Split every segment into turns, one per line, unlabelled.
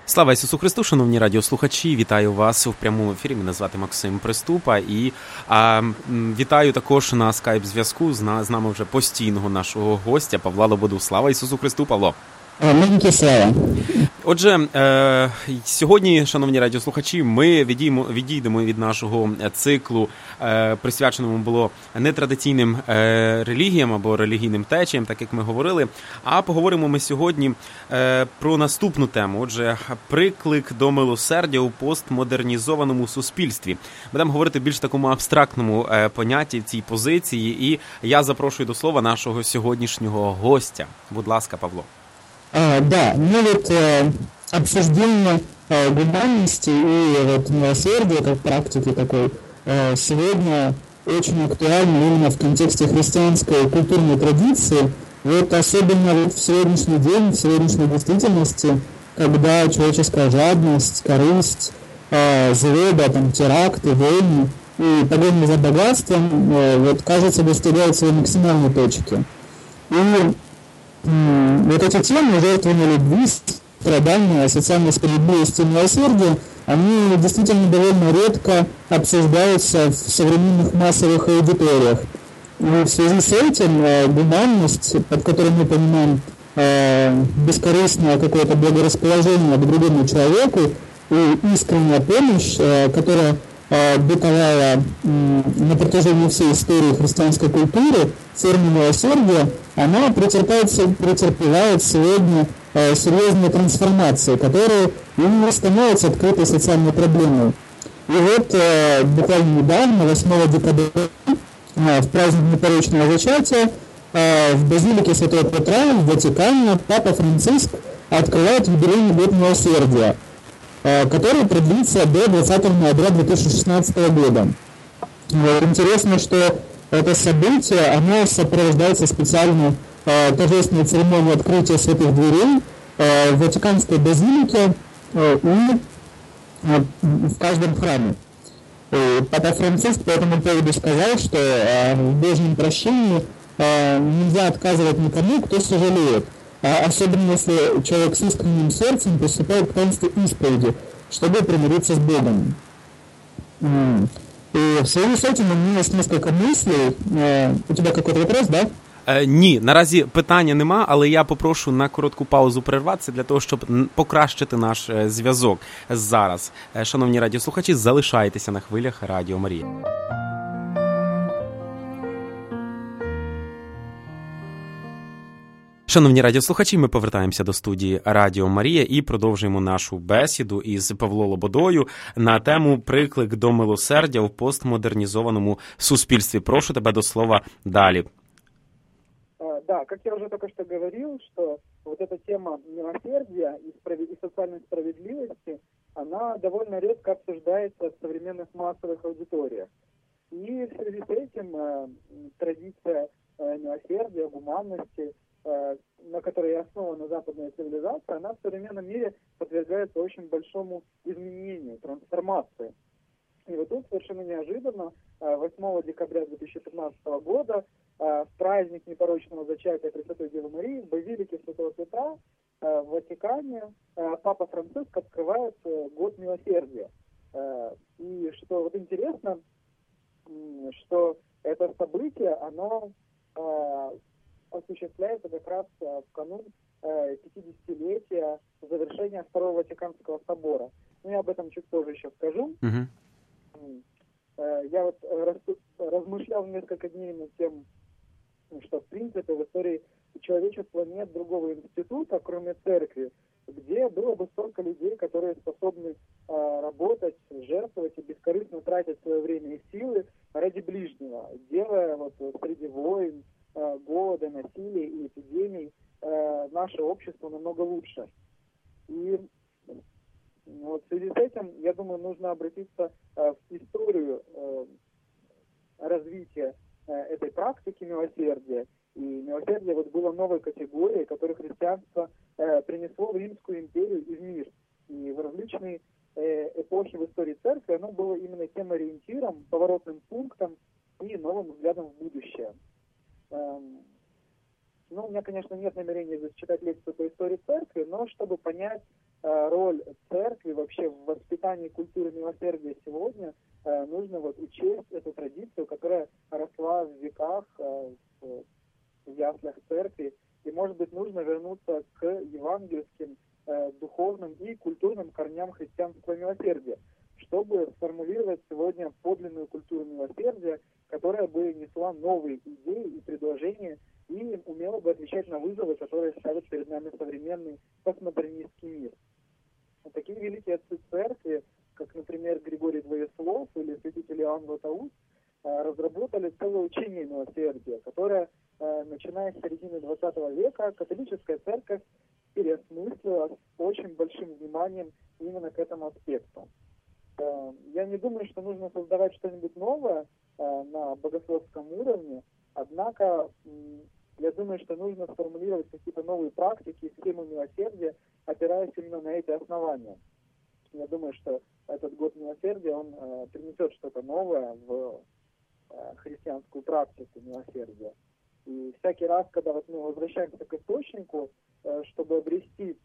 Слава Ісусу Христу, шановні радіослухачі, вітаю вас у прямому ефірі. Мене звати Максим Приступа і вітаю також на скайп-зв'язку з нами вже постійного нашого гостя Павла Лободу. Слава Ісусу Христу, Павло!
Навіки слава!
Отже, сьогодні, шановні радіослухачі, ми відійдемо від нашого циклу, присвяченому було нетрадиційним релігіям або релігійним течіям, так як ми говорили, а поговоримо ми сьогодні про наступну тему. Отже, приклик до милосердя у постмодернізованому суспільстві. Будемо говорити більш такому абстрактному понятті, цій позиції, і я запрошую до слова нашого сьогоднішнього гостя. Будь ласка, Павло.
Да, обсуждение гуманности и милосердия как практики такой сегодня очень актуально именно в контексте христианской культурной традиции. Особенно в сегодняшний день, в сегодняшней действительности, когда человеческая жадность, корысть, злоба, теракты, войны и погоня за богатством, кажется, достигают своей максимальной точки. И эти темы жертвования любви, страдания, социальной справедливости и милосердия, они действительно довольно редко обсуждаются в современных массовых аудиториях. И в связи с этим гуманность, под которой мы понимаем бескорыстное какое-то благорасположение к другому человеку и искренняя помощь, которая бытовала на протяжении всей истории христианской культуры, форма милосердия, она претерпевает сегодня серьезные трансформации, которые именно становятся открытой социальной проблемой. И буквально недавно, 8 декабря, в праздник непорочного зачатия, в базилике Святого Петра в Ватикане Папа Франциск открывает юбилейный год милосердия, который продлится до 20 ноября 2016 года. Интересно, что это событие, оно сопровождается специальной торжественной церемонией открытия святых дверей в Ватиканской базилике и в каждом храме. Папа Франциск по этому поводу сказал, что в Божьем прощении нельзя отказывать никому, кто сожалеет. Особенно если человек с искренним сердцем приступает к таинству исповеди, чтобы примириться с Богом. И в связи с этим у меня есть несколько мыслей. У тебя какой-то вопрос, да?
Ні, наразі питання нема, але я попрошу на коротку паузу перерватися для того, щоб покращити наш зв'язок зараз. Шановні радіослухачі, залишайтеся на хвилях Радіо Марія. Шановні радіослухачі, ми повертаємося до студії Радіо Марія і продовжуємо нашу бесіду із Павлом Лободою на тему «Приклик до милосердя в постмодернізованому суспільстві». Прошу тебе до слова далі.
Да, как я уже только что говорил, что эта тема милосердия и социальной справедливости, она довольно редко обсуждается в современных массовых аудиториях. И в связи с этим традиция милосердия, гуманности, на которой основана западная цивилизация, она в современном мире подвергается очень большому изменению, трансформации. И тут совершенно неожиданно 8 декабря 2015 года в праздник непорочного зачатия Пресвятой Девы Марии в базилике Святого Петра в Ватикане Папа Франциск открывает год милосердия. И что интересно, что это событие, оно осуществляется как раз в канун 50-летия завершения Второго Ватиканского собора. Я об этом чуть позже еще скажу. Я размышлял несколько дней над тем, что в принципе в истории человечества нет другого института, кроме церкви, где было бы столько людей, которые способны работать, жертвовать и бескорыстно тратить свое время и силы ради ближнего, делая среди войн, голода, насилия и эпидемий наше общество намного лучше. И в связи с этим, я думаю, нужно обратиться в историю развития этой практики милосердия. И милосердие было новой категорией, которую христианство принесло в Римскую империю и в мир. И в различные эпохи в истории церкви оно было именно тем ориентиром, поворотным пунктом и новым взглядом в будущее. У меня, конечно, нет намерения зачитать лекцию по истории церкви, но чтобы понять роль церкви вообще в воспитании культуры милосердия сегодня, нужно вот учесть эту традицию, которая росла в веках в яслях церкви, и, может быть, нужно вернуться к евангельским духовным и культурным корням христианского милосердия, чтобы сформулировать сегодня подлинную культуру милосердия, которая бы несла новые идеи и предложения и умела бы отвечать на вызовы, которые ставит перед нами современный постмодернистский мир. Такие великие отцы церкви, как, например, Григорий Двоеслов или святитель Иоанн Златоуст, разработали целое учение милосердия, которое, начиная с середины XX века, католическая церковь переосмыслила с очень большим вниманием именно к этому аспекту. Я не думаю, что нужно создавать что-нибудь новое на богословском уровне, однако я думаю, что нужно сформулировать какие-то новые практики, схемы милосердия, опираясь именно на эти основания. Я думаю, что этот год милосердия, он принесет что-то новое в христианскую практику милосердия. И всякий раз, когда вот мы возвращаемся к источнику, чтобы обрести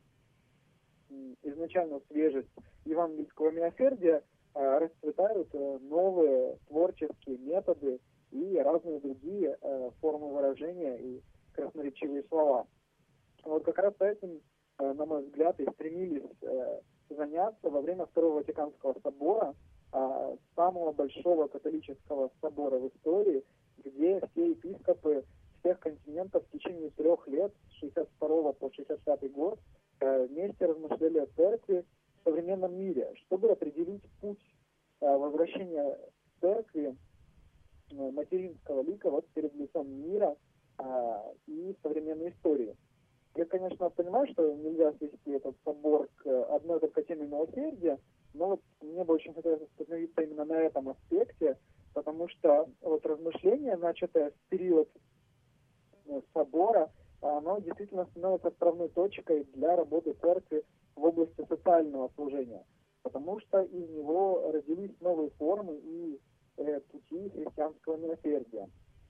изначальную свежесть евангельского милосердия, расцветают новые творческие методы и разные другие формы выражения и красноречивые слова. Вот как раз этим, на мой взгляд, и стремились заняться во время Второго Ватиканского собора, самого большого католического собора в истории, где все епископы всех континентов в течение 3 лет, с 62 по 65 год, вместе размышляли о церкви в современном мире, чтобы определить путь возвращения церкви материнского лика вот перед лицом мира и современной истории. Я, конечно, понимаю, что нельзя свести этот собор к одной только теме милосердия, но вот мне бы очень хотелось остановиться именно на этом аспекте, потому что вот размышление, начатое в период собора, оно действительно становится отправной точкой для работы церкви в области социального служения, потому что из него родились новые формы и пути христианского милосердия.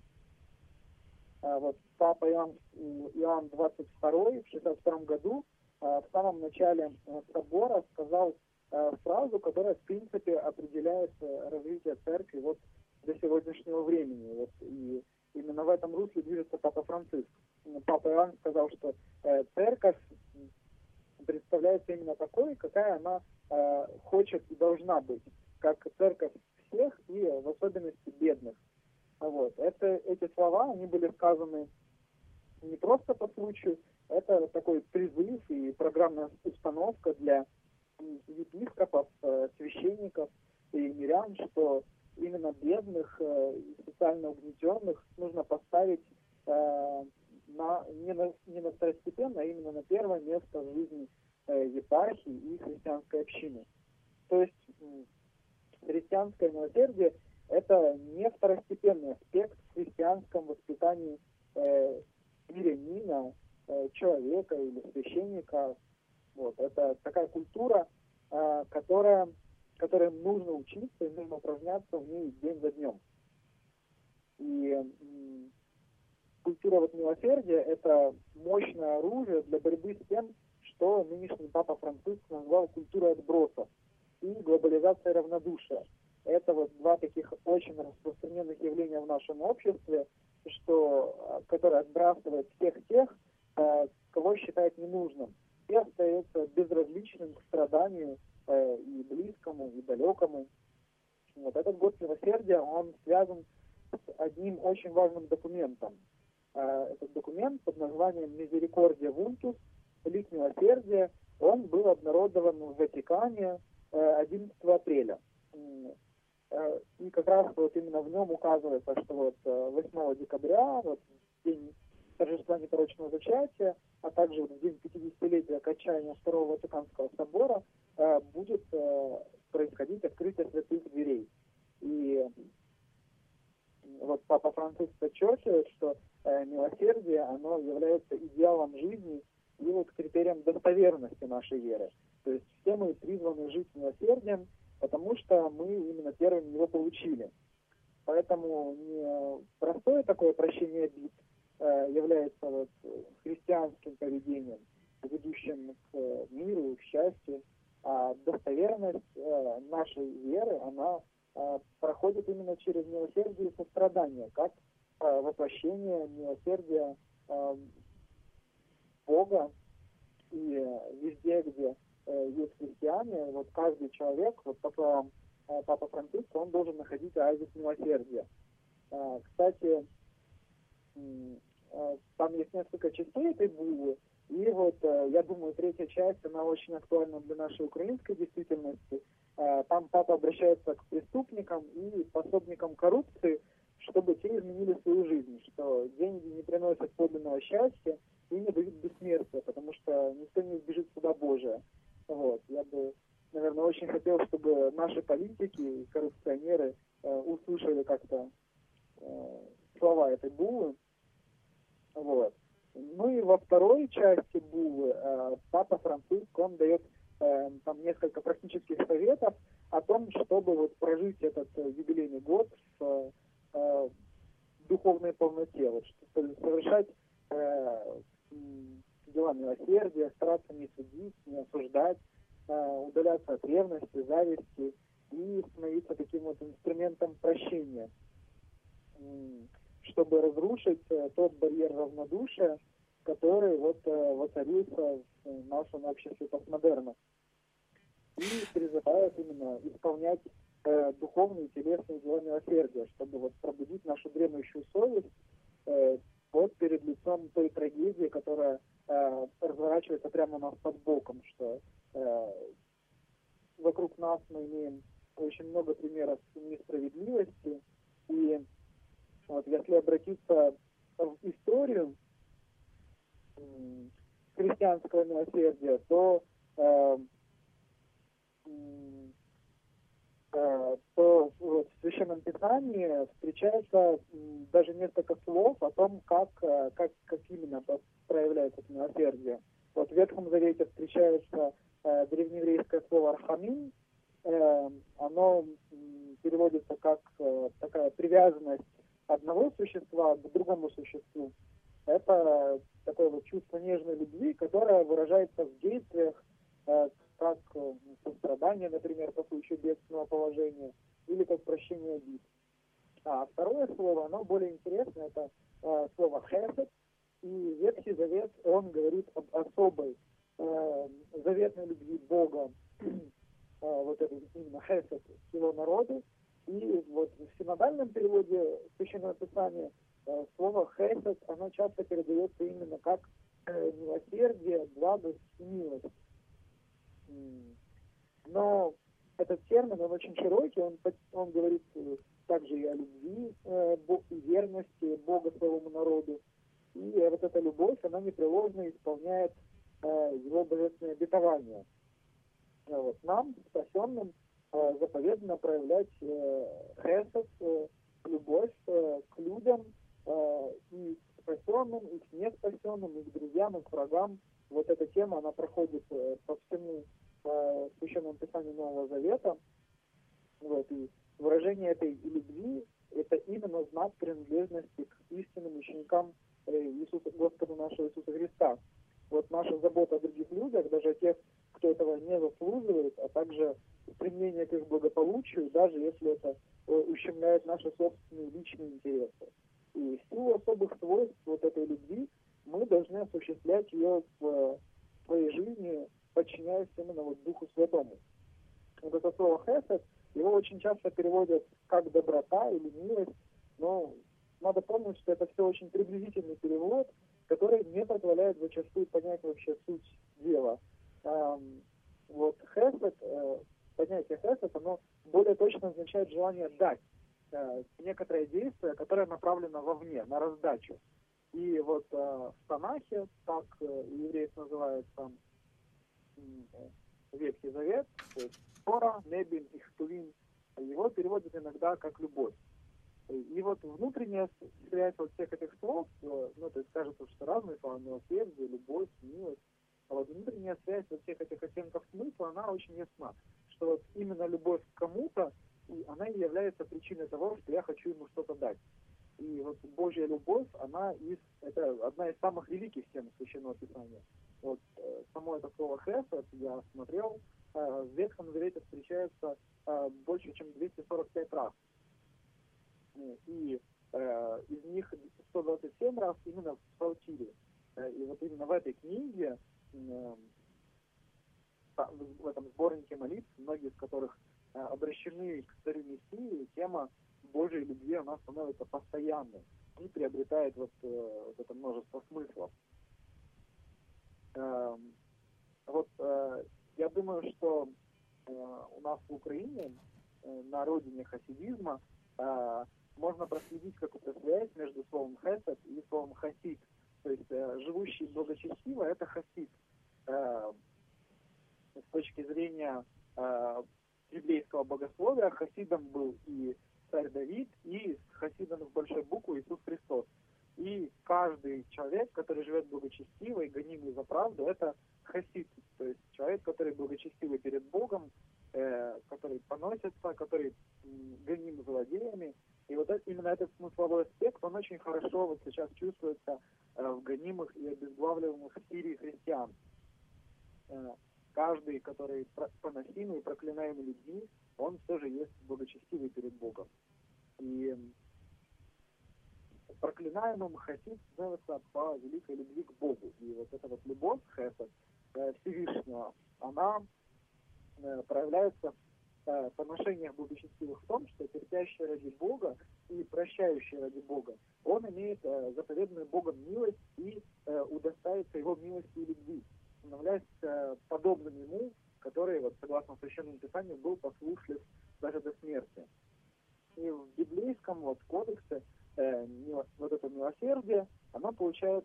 Вот папа Иоанн 22 в 62 году в самом начале собора сказал фразу, которая в принципе определяет развитие церкви вот до сегодняшнего времени. Вот, и именно в этом русле движется Папа Франциск. Папа Иоанн сказал, что церковь представляется именно такой, какая она хочет и должна быть, как церковь всех и в особенности бедных. Вот. Эти слова, они были сказаны не просто по случаю, это такой призыв и программная установка для епископов, священников и мирян, что именно бедных и социально угнетенных нужно поставить не на второстепенно, а именно на первое место в жизни епархии и христианской общины. То есть христианское милосердие – это не второстепенный аспект в христианском воспитании мирянина, человека или священника. Вот. Это такая культура, которой нужно учиться и нужно упражняться в ней день за днем. И культура милосердия – это мощное оружие для борьбы с тем, что нынешний Папа Франциск назвал культурой отбросов и глобализацией равнодушия. Это вот два таких очень распространенных явления в нашем обществе, которое отбрасывает всех тех, кого считает ненужным, и остается безразличным к страданию и близкому, и далекому. Вот этот год милосердия, он связан с одним очень важным документом. Этот документ под названием «Мизерикордия Вунтус», «Лик милосердия», он был обнародован в Ватикане 11 апреля. И как раз вот именно в нем указывается, что вот 8 декабря, вот в день торжества непорочного зачатия, а также вот в день 50-летия окончания Второго Ватиканского собора будет происходить открытие святых дверей. И вот Папа Франциск подчеркивает, что милосердие, оно является идеалом жизни и вот критерием достоверности нашей веры. То есть все мы призваны жить милосердием, потому что мы именно первыми его получили. Поэтому не простое такое прощение обид является вот христианским поведением, ведущим к миру, к счастью. А достоверность нашей веры, она проходит именно через милосердие и сострадание, как воплощение милосердия Бога. И везде, где есть христиане, вот каждый человек, вот по словам Папы Франциска, он должен находить оазис милосердия. Кстати, там есть несколько частей этой буллы, и вот, я думаю, третья часть, она очень актуальна для нашей украинской действительности. Там папа обращается к преступникам и пособникам коррупции, чтобы те изменили свою жизнь, что деньги не приносят подлинного счастья и не дают бессмертия, потому что никто не избежит суда Божия. Вот. Я бы, наверное, очень хотел, чтобы наши политики и коррупционеры услышали как-то слова этой буллы. Вот. Ну и во второй части буллы Папа Франциск, он дает там несколько практических советов о том, чтобы вот прожить этот юбилейный год в духовной полноте, вот, чтобы совершать дела милосердия, стараться не судить, не осуждать, удаляться от ревности, зависти и становиться таким вот инструментом прощения, чтобы разрушить тот барьер равнодушия, который вот воцарился в нашем обществе постмодерна. И призывает именно исполнять духовные и телесные дела милосердия, чтобы вот пробудить нашу дремлющую совесть вот перед лицом той трагедии, которая разворачивается прямо у нас под боком, что вокруг нас мы имеем очень много примеров несправедливости, и вот если обратиться в историю христианского милосердия, то вот в Священном Писании встречается даже несколько слов о том, как именно проявляется это милосердие. Вот в Ветхом Завете встречается древнееврейское слово «архамин». Оно переводится как такая привязанность одного существа к другому существу. Это такое вот чувство нежной любви, которое выражается в действиях, как сострадание, например, по случаю бедственного положения, или как прощение обид. А второе слово, оно более интересное, это слово «хесед», и Ветхий Завет, он говорит об особой заветной любви Бога, вот это именно «хесед» к его народу. И вот в синодальном переводе Священного Писания слово «хесед», оно часто передается именно как милосердие, благость и милость. Но этот термин, он очень широкий, он говорит также и о любви и верности Бога своему народу. И вот эта любовь, она непреложно исполняет его божественные обетования. Вот. Нам, спасенным, заповедано проявлять хесед, любовь к людям, и к спасенным, и к неспасенным, и к друзьям, и к врагам. Вот эта тема, она проходит по всему Священному Писанию Нового Завета. Вот. И выражение этой любви – это именно знак принадлежности к истинным ученикам Иисуса, Господа нашего Иисуса Христа. Вот наша забота о других людях, даже о тех, кто этого не заслуживает, а также стремление к их благополучию, даже если это ущемляет наши собственные личные интересы. И в силу особых свойств вот этой любви мы должны осуществлять ее в своей жизни, подчиняясь именно вот Духу Святому. Вот это слово «хесед», его очень часто переводят как «доброта» или «милость», но надо помнить, что это все очень приблизительный перевод, который не позволяет зачастую понять вообще суть дела. Вот хесед, понятие хесед, оно более точно означает желание дать некоторое действие, которое направлено вовне, на раздачу. И вот в Танахе, так евреев называют там Ветхий Завет, то есть Тора, Небин, Ихтувим, его переводят иногда как любовь. И вот внутренняя связь вот всех этих слов, ну, то есть кажется, что разные слова, милосердие, любовь, милость, а вот внутренняя связь вот всех этих оттенков смысла, она очень ясна, что вот именно любовь к кому-то, и она и является причиной того, что я хочу ему что-то дать. И вот Божья любовь, это одна из самых великих тем Священного Писания. Вот само это слово «хесед», я смотрел, в Ветхом Завете встречается больше, чем 245 раз. И из них 127 раз именно в Псалтире. И вот именно в этой книге, в этом сборнике молитв, многие из которых обращены к царю Мессии, тема Божьей любви, она становится постоянной и приобретает вот это множество смыслов. Вот я думаю, что у нас в Украине, на родине хасидизма, можно проследить какую-то связь между словом «хесед» и словом «хасид». То есть живущий благочестиво — это хасид. С точки зрения библейского богословия хасидом был и царь Давид, и хасидом с большой буквы Иисус Христос. И каждый человек, который живет благочестиво и гонимый за правду, это хасид. То есть человек, который благочестивый перед Богом, который поносится, который гоним злодеями. И вот именно этот смысловой аспект, он очень хорошо вот сейчас чувствуется в гонимых и обезглавливаемых в Сирии христиан. Каждый, который поносимый и проклинаемый людьми, он тоже есть благочестивый перед Богом. И проклинаемым хасид становится по великой любви к Богу. И вот эта вот любовь хесед Всевышнего, она проявляется в поношениях благочестивых в том, что терпящий ради Бога и прощающий ради Бога, он имеет заповеданную Богом милость и удостаивается его милости и любви, становляясь подобным ему, который, вот, согласно Священному Писанию, был послушлив даже до смерти. И в библейском вот кодексе вот это милосердие, оно получает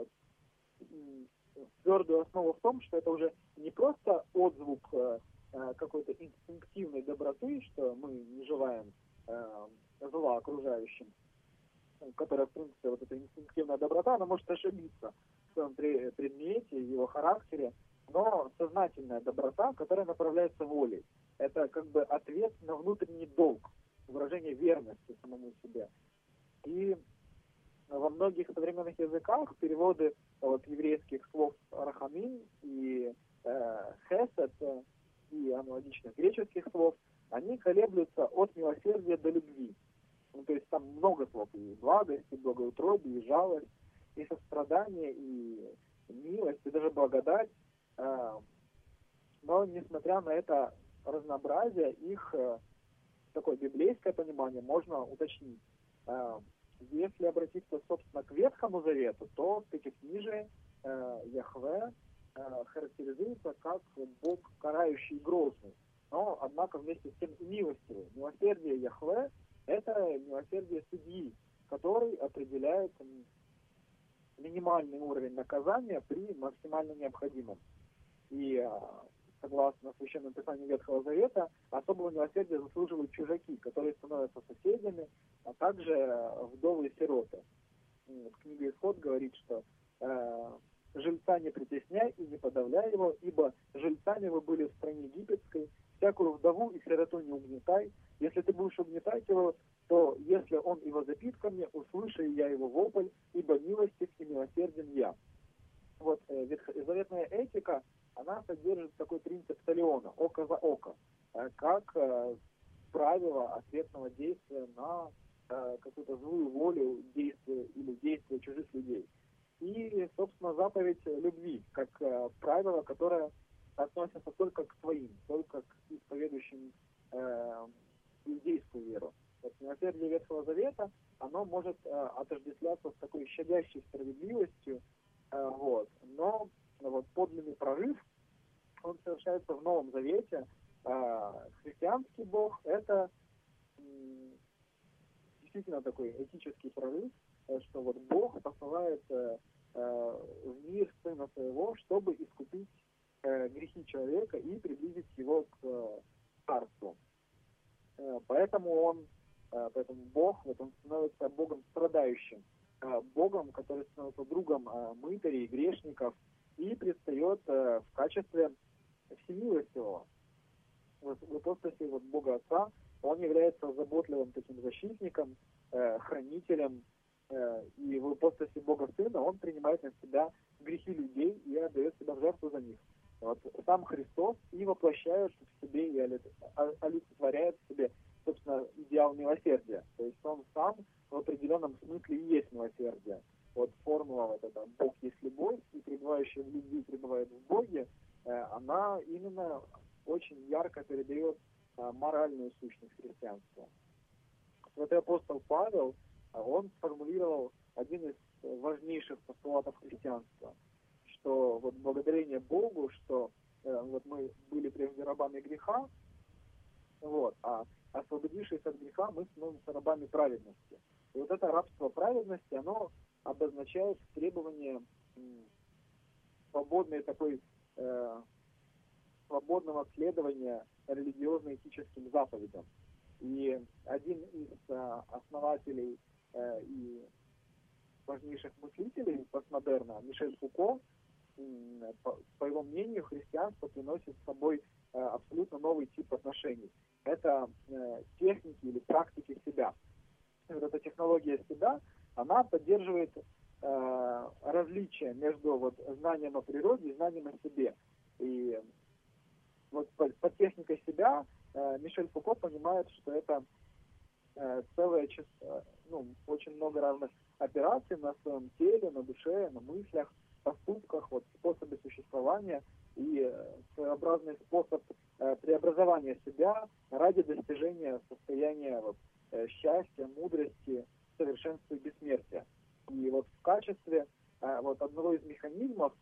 твердую основу в том, что это уже не просто отзвук какой-то инстинктивной доброты, что мы не желаем зла окружающим, которая, в принципе, вот эта инстинктивная доброта, она может ошибиться в своем предмете, в его характере, но сознательная доброта, которая направляется волей. Это как бы ответ на внутренний долг, выражение верности самому себе. И во многих современных языках переводы вот еврейских слов рахамин и хесед и аналогичных греческих слов, они колеблются от милосердия до любви. Ну, то есть там много слов, и благость, и благоутробие, и жалость, и сострадание, и милость, и даже благодать. Но несмотря на это разнообразие, их такое библейское понимание можно уточнить. Если обратиться, собственно, к Ветхому Завету, то в Пятикнижии Яхве характеризуется как Бог карающий и грозный, но, однако, вместе с тем и милостивый. Милосердие Яхве — это милосердие судьи, который определяет минимальный уровень наказания при максимально необходимом. И согласно Священному Писанию Ветхого Завета, особого милосердия заслуживают чужаки, которые становятся соседями, а также вдовы и сироты. В книге Исход говорит, что жильца не притесняй и не подавляй его, ибо жильцами вы были в стране египетской, всякую вдову и сироту не угнетай. Если ты будешь угнетать его, то если он и возопит ко мне, услышу я его вопль, ибо милостив и милосерден я. Вот ветхозаветная этика, она содержит такой принцип талиона, око за око, как правило ответного действия на какую-то злую волю действия или действия чужих людей. И, собственно, заповедь любви, как правило, которое относится только к своим, только к исповедующим иудейскую веру. Вот милосердие Ветхого Завета, оно может отождествляться с такой щадящей справедливостью, вот. Но вот подлинный прорыв, он совершается в Новом Завете. Христианский Бог — это действительно такой этический прорыв, что вот Бог посылает в мир Сына Своего, чтобы искупить грехи человека и приблизить его к Царству. Поэтому Бог, вот он становится Богом страдающим, Богом, который становится другом мытарей, грешников, и предстает в качестве всемилостивого. В ипостаси вот Бога Отца он является заботливым таким защитником, хранителем и в ипостаси Бога Сына он принимает на себя грехи людей и отдает себя в жертву за них. Вот сам Христос и воплощает в себе, и олицетворяет в себе, собственно, идеал милосердия. То есть он сам в определенном смысле и есть милосердие. Вот формула вот эта «Бог есть любовь», и пребывающий в любви пребывает в Боге, она именно очень ярко передает моральную сущность христианства. Вот и апостол Павел, он сформулировал один из важнейших постулатов христианства, что вот благодарение Богу, что вот мы были прежде рабами греха, вот, а освободившись от греха, мы становимся рабами праведности. И вот это рабство праведности, оно обозначает требование свободного следования религиозно-этическим заповедям. И один из основателей и важнейших мыслителей постмодерна, Мишель Фуко, по его мнению, христианство приносит с собой абсолютно новый тип отношений. Это техники или практики себя. И вот эта технология себя, она поддерживает различия между вот знанием о природе и знанием о себе. И вот под техникой себя Мишель Фуко понимает, что это очень много разных операций на своем теле, на душе, на мыслях, поступках, вот, способы существования и своеобразный способ преобразования себя ради достижения состояния вот, счастья, мудрости, совершенства и бессмертия. И вот в качестве вот одного из механизмов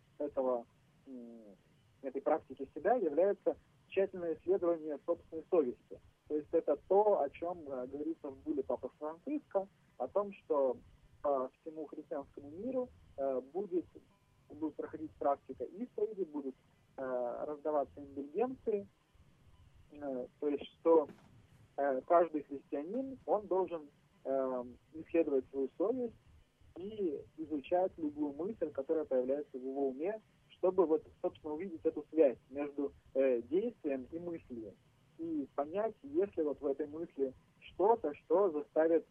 этой практики себя является тщательное исследование собственной совести. То есть это то, о чем говорится в булле Папы Франциска, о том, что по всему христианскому миру будет проходить практика исповеди, будут раздаваться индульгенции, то есть что каждый христианин, он должен исследовать свою совесть и изучать любую мысль, которая появляется в его уме, чтобы вот, собственно, увидеть эту связь между действием и мыслью. И понять, есть ли вот в этой мысли что-то, что заставит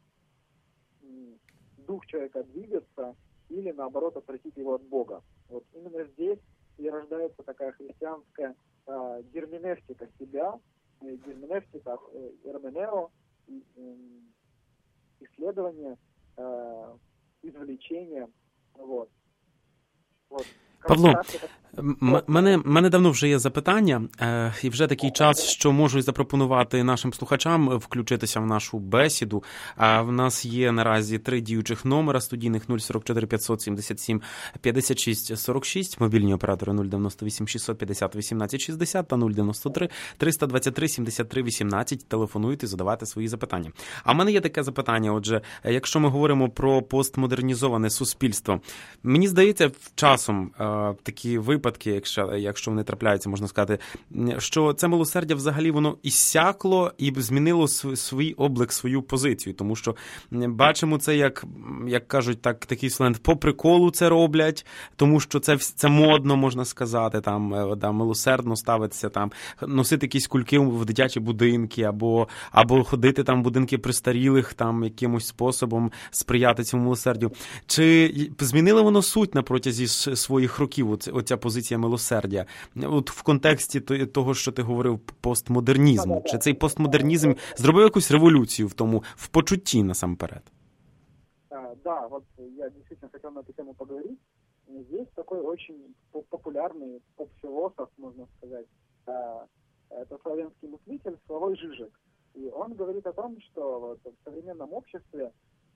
дух человека двигаться или, наоборот, отвратить его от Бога. Вот именно здесь и рождается такая христианская герменевтика себя, герменевтика, эрменео, исследование, извлечение. Вот.
Павло, мене давно вже є запитання, і вже такий час, що можу запропонувати нашим слухачам включитися в нашу бесіду. В нас є наразі 3 діючих номера студійних: 044 577 56 46, мобільні оператори 098 650 18 60 та 093 323 73 18. Телефонуйте, задавайте свої запитання. А в мене є таке запитання, отже, якщо ми говоримо про постмодернізоване суспільство, мені здається, часом такі випадки, якщо вони трапляються, можна сказати, що це милосердя взагалі воно іссякло і змінило свій облик, свою позицію, тому що бачимо це, як кажуть, такий сленг, по приколу це роблять, тому що це модно, можна сказати, там милосердно ставитися, там носити якісь кульки в дитячі будинки, або ходити там в будинки престарілих, там якимось способом сприяти цьому милосердю. Чи змінило воно суть на протязі своїх років, оця позиція милосердя? От в контексті того, що ти говорив, постмодернізму. Чи цей постмодернізм зробив якусь революцію в почутті насамперед?
Да, вот я действительно хотел на эту тему поговорить. Есть такой очень популярный поп-философ, можно сказать, это славянский мыслитель Славой Žižek. И он говорит о том, что вот в современном обществе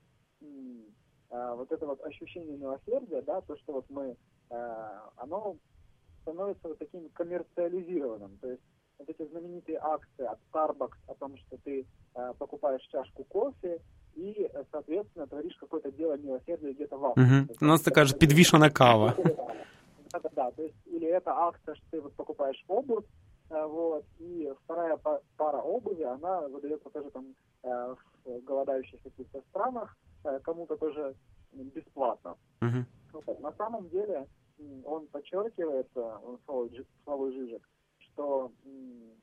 вот это вот ощущение милосердия, да, то, что вот мы, оно становится вот таким коммерциализированным. То есть вот эти знаменитые акции от Starbucks о том, что ты покупаешь чашку кофе и, соответственно, творишь какое-то дело милосердия где-то в Африке.
Угу. У нас такая же подвешенная кава.
Да, то есть или это акция, что ты вот покупаешь обувь, вот, и вторая пара обуви, она выдается тоже там в голодающих каких-то странах, кому-то тоже бесплатно.
Uh-huh.
Вот. На самом деле он подчеркивает, Славой Žižek, что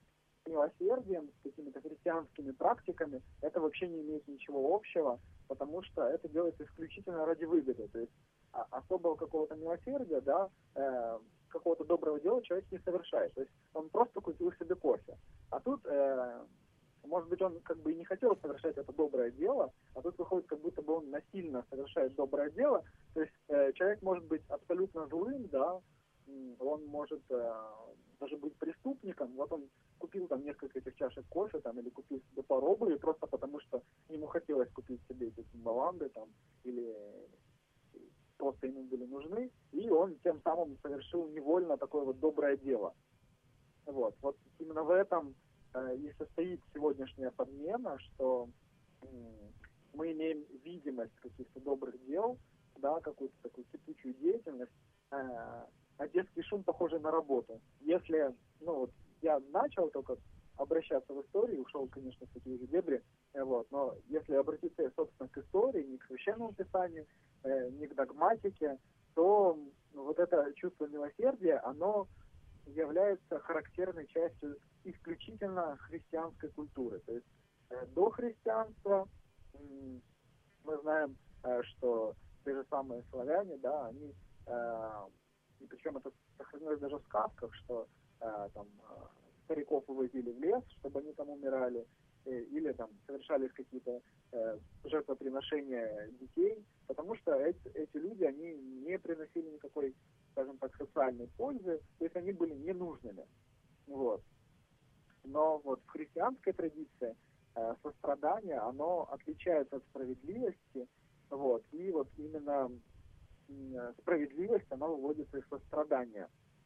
милосердием, с какими-то христианскими практиками, это вообще не имеет ничего общего, потому что это делается исключительно ради выгоды. То есть особого какого-то милосердия, да, какого-то доброго дела человек не совершает. То есть он просто купил себе кофе. А тут, может быть, он как бы и не хотел совершать это доброе дело, а тут выходит, как будто бы он насильно совершает доброе дело. То есть человек может быть абсолютно злым, да, он может даже быть преступником. Вот он купил там несколько этих чашек кофе там, или купил себе пару обуви просто потому, что ему хотелось купить себе эти Тимбаланды там, или просто ему были нужны, и он тем самым совершил невольно такое вот доброе дело. Вот именно в этом и состоит сегодняшняя подмена, что мы имеем видимость каких-то добрых дел, да, какую-то такую кипучую деятельность, а детский шум похожий на работу. Если, я начал только обращаться в историю, ушел, конечно, в такие же дебри, но если обратиться, собственно, к истории, не к священному писанию, не к догматике, то вот это чувство милосердия, оно является характерной частью исключительно христианской культуры. То есть до христианства мы знаем, что те же самые славяне, да, они, и причем это сохранилось даже в сказках, что стариков увозили в лес, чтобы они там умирали, или там совершались какие-то жертвоприношения детей, потому что эти люди, они не приносили никакой, скажем так, социальной пользы, то есть они были ненужными. Вот. Но вот в христианской традиции сострадание, оно отличается от справедливости, вот, и вот именно справедливость, она выводится из сострадания.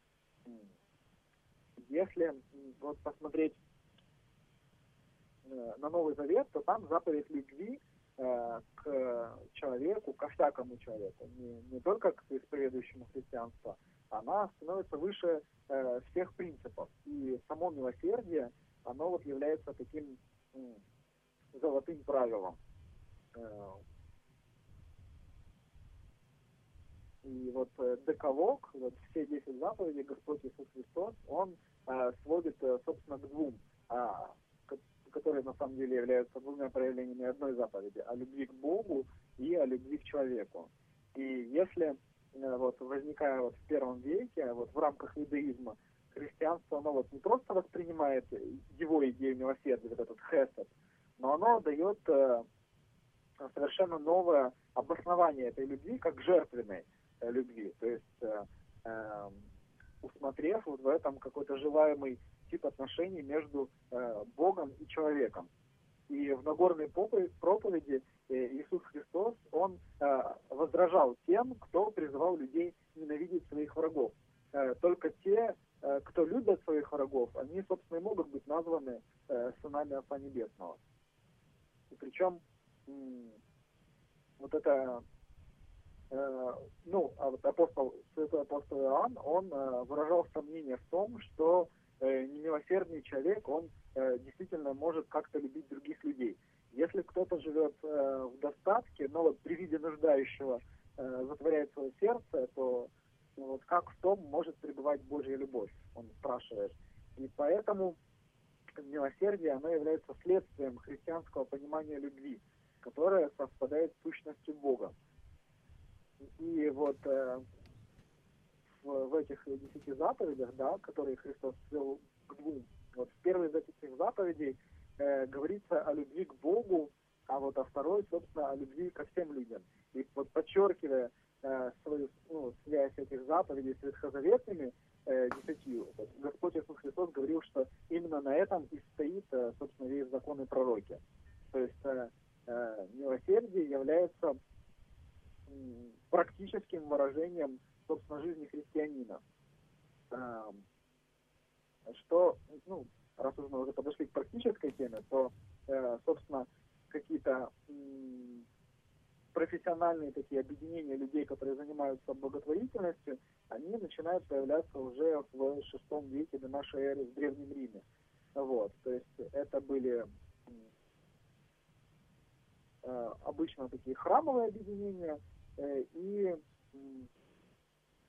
Если вот посмотреть на Новый Завет, то там заповедь любви к человеку, ко всякому человеку, не только к исповедующему христианство, она становится выше всех принципов. И само милосердие, оно вот является таким золотым правилом. И вот декалог, вот все 10 заповедей Господь Иисус Христос, Он сводит, собственно, к двум, которые на самом деле являются двумя проявлениями одной заповеди, о любви к Богу и о любви к человеку. И если возникая в первом веке, в рамках иудаизма, христианство, оно не просто воспринимает его идею милосердия, вот этот хесед, но оно дает совершенно новое обоснование этой любви как жертвенной любви. То есть усмотрев в этом какой-то желаемый тип отношений между Богом и человеком. И в Нагорной проповеди Иисус Христос, Он возражал тем, кто призывал людей ненавидеть своих врагов. Только те, кто любят своих врагов, они, собственно, и могут быть названы сынами Отца Небесного. И причем святой апостол Иоанн, он выражал сомнение в том, что немилосердный человек, он действительно может как-то любить других людей. Если кто-то живет в достатке, но при виде нуждающего затворяет свое сердце, то как в том может пребывать Божья любовь, он спрашивает. И поэтому милосердие, оно является следствием христианского понимания любви, которая совпадает с сущностью Бога. И в этих 10 заповедях, да, которые Христос свел к двум, в первой из этих заповедей говорится о любви к Богу, а о второй, собственно, о любви ко всем людям. И подчеркивая свою связь этих заповедей с ветхозаветными 10, Господь Иисус Христос говорил, что именно на этом и стоит, собственно, весь закон и пророки. То есть милосердие является практическим выражением, собственно, жизни христианина. Что, раз уж мы уже подошли к практической теме, то, собственно, какие-то профессиональные такие объединения людей, которые занимаются благотворительностью, они начинают появляться уже в VI веке до нашей эры в Древнем Риме. То есть это были обычно такие храмовые объединения, и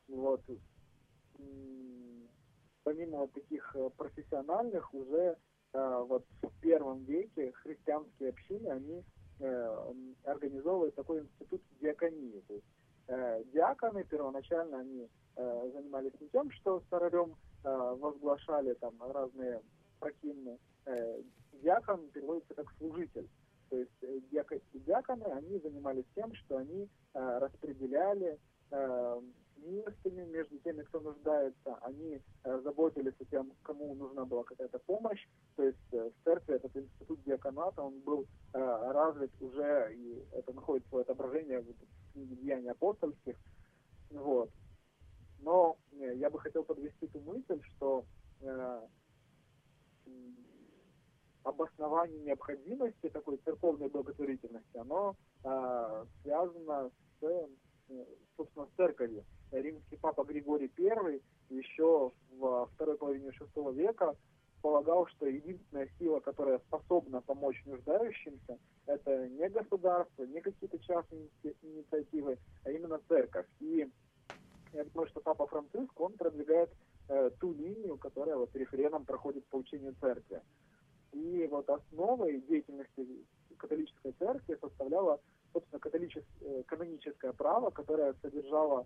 помимо таких профессиональных уже вот в первом веке христианские общины, они организовывают такой институт диаконии. То есть диаконы первоначально они занимались не тем, что старорем возглашали там разные прокинные. Диакон переводится как служитель. То есть диаконы, они занимались тем, что они распределяли милостыни между теми, кто нуждается. Они заботились о тем, кому нужна была какая-то помощь. То есть в церкви этот институт диаконата, он был развит уже, и это находит свое отображение в книге «Деяний апостольских». Вот. Но я бы хотел подвести ту мысль, что обоснование необходимости такой церковной благотворительности, оно связано собственно, с церковью. Римский папа Григорий I еще во второй половине VI века полагал, что единственная сила, которая способна помочь нуждающимся, это не государство, не какие-то частные инициативы, а именно церковь. И я думаю, что папа Франциск, он продвигает ту линию, которая вот рефреном проходит по учению церкви. И вот основой деятельности католической церкви составляло, собственно, каноническое право, которое содержало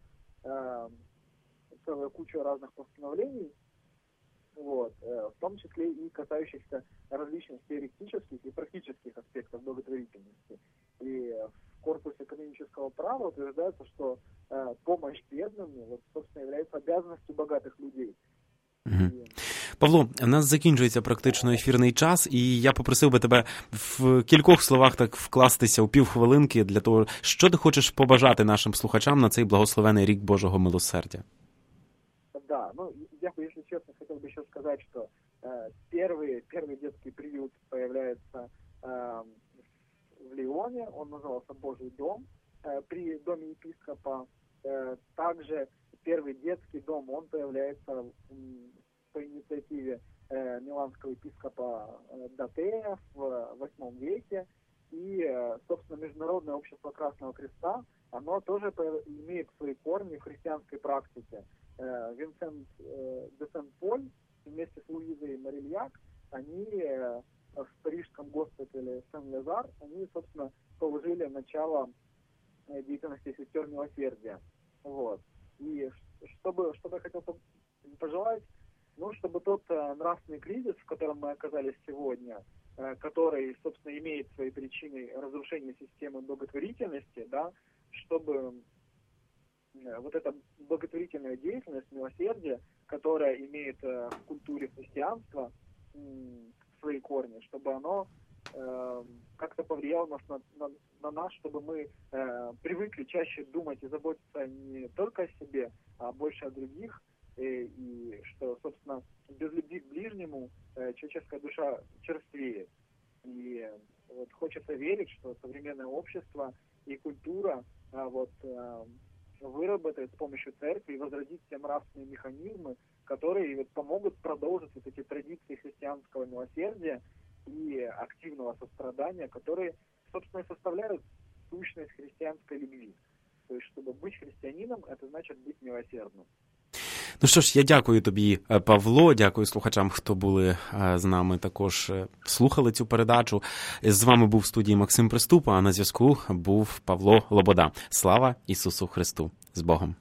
целую кучу разных постановлений, вот, в том числе и касающихся различных теоретических и практических аспектов благотворительности. И в корпусе канонического права утверждается, что помощь бедным, вот, собственно, является обязанностью богатых людей.
Павло, у нас закінчується практично ефірний час, і я попросив би тебе в кількох словах так вкластися у півхвилинки для того, що ти хочеш побажати нашим слухачам на цей благословений рік Божого милосердя.
Да, ну, я бы, если честно, хотел бы еще сказать, что первый детский приют появляется в Лионе, он назывался «Божий дом» при доме епископа. Также первый детский дом, он появляется по инициативе миланского епископа Датея в VIII веке. И, собственно, Международное общество Красного Креста, оно тоже имеет свои корни в христианской практике. Винсент де Сен-Поль вместе с Луизой Марильяк, они в парижском госпитале Сен-Лазар, они, собственно, положили начало деятельности сестер милосердия. Вот. И что я хотел пожелать, ну, чтобы тот нравственный кризис, в котором мы оказались сегодня, который, собственно, имеет своей причиной разрушение системы благотворительности, да, чтобы вот эта благотворительная деятельность, милосердие, которая имеет в культуре христианства свои корни, чтобы оно как-то повлияло на нас, чтобы мы привыкли чаще думать и заботиться не только о себе, а больше о других, и что, собственно, без любви к ближнему человеческая душа черствеет. И вот хочется верить, что современное общество и культура выработает с помощью церкви и возродит те нравственные механизмы, которые вот помогут продолжить вот эти традиции христианского милосердия и активного сострадания, которые, собственно, составляют сущность христианской любви. То есть, чтобы быть христианином, это значит быть милосердным.
Ну що ж, я дякую тобі, Павло, дякую слухачам, хто були з нами, також слухали цю передачу. З вами був в студії Максим Приступа, а на зв'язку був Павло Лобода. Слава Ісусу Христу! З Богом!